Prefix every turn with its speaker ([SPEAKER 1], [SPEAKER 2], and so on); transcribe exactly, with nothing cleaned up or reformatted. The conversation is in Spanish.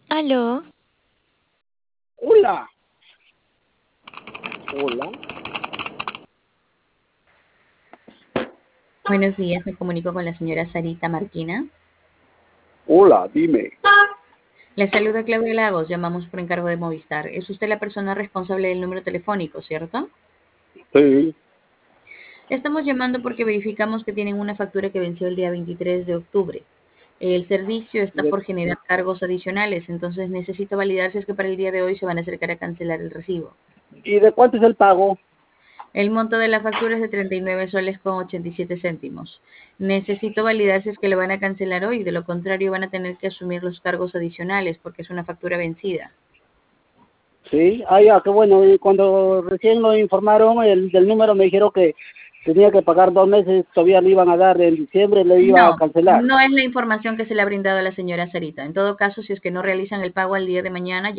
[SPEAKER 1] Aló,
[SPEAKER 2] Hola, hola,
[SPEAKER 3] Buenos días, me comunico con la señora Sarita Marquina.
[SPEAKER 2] hola, dime.
[SPEAKER 3] Le saluda Claudia Lagos, llamamos por encargo de Movistar. Es usted la persona responsable del número telefónico, ¿cierto?
[SPEAKER 2] Sí,
[SPEAKER 3] Estamos llamando porque verificamos que tienen una factura que venció el día veintitrés de octubre. El servicio está
[SPEAKER 2] de-
[SPEAKER 3] por generar cargos adicionales, entonces necesito validar si es que para el día de hoy se van a acercar a cancelar el recibo.
[SPEAKER 2] ¿y de cuánto es el pago?
[SPEAKER 3] El monto de la factura es de treinta y nueve soles con ochenta y siete céntimos. Necesito validar si es que lo van a cancelar hoy, de lo contrario van a tener que asumir los cargos adicionales porque es una factura vencida.
[SPEAKER 2] Sí, ah, ya, qué bueno. Y cuando recién lo informaron el, del número me dijeron que tenía que pagar dos meses, todavía le iban a dar en diciembre, le iba a
[SPEAKER 3] No,
[SPEAKER 2] cancelar.
[SPEAKER 3] no es la información que se le ha brindado a la señora Sarita. En todo caso, si es que no realizan el pago al día de mañana,